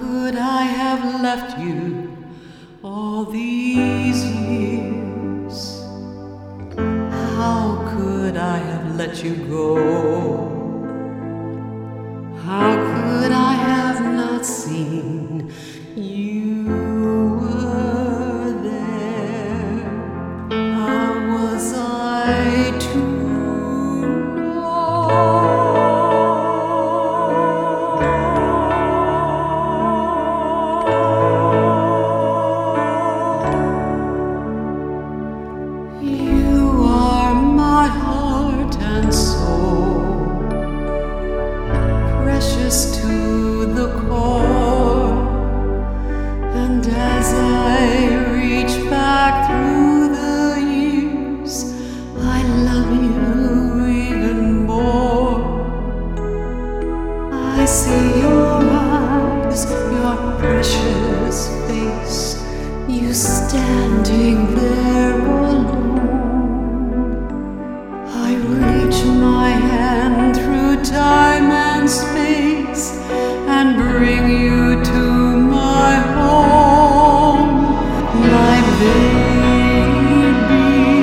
could I have left you all these years? How could I have let you go? How could I have not seen you were there? How was I to know? You are my heart and soul, precious to the core. And as I reach back through the years, I love you even more. I see your eyes, your precious face, you standing there alone. I reach my hand through time and space and bring you to my home, my baby,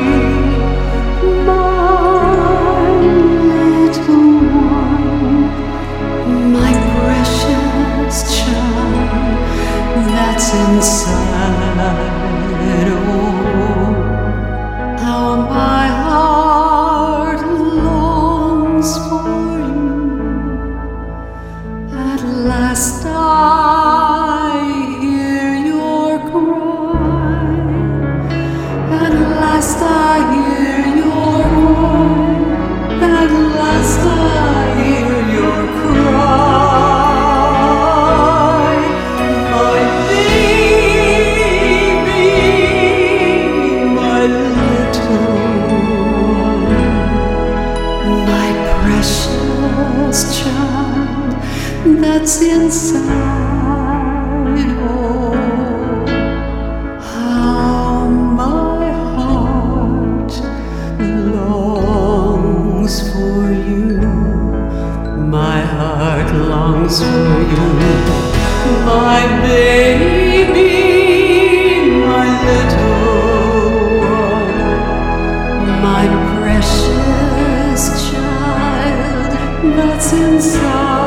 my little one, my precious child that's inside. Oh, how my heart longs for you. At last I hear your cry. At last I hear your cry. At last I hear your cry. My baby, my little one, my precious child that's inside. Oh, how my heart longs for you. My heart longs for you, my baby, my little one, my precious child that's inside.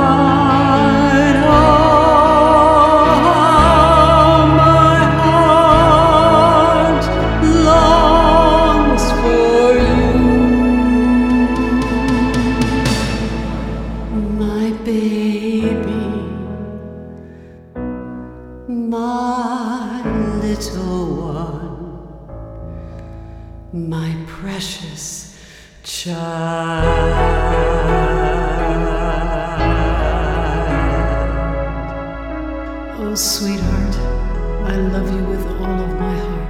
Oh, my heart longs for you, my baby, my little one, my precious child. Oh, sweetheart, I love you with all of my heart.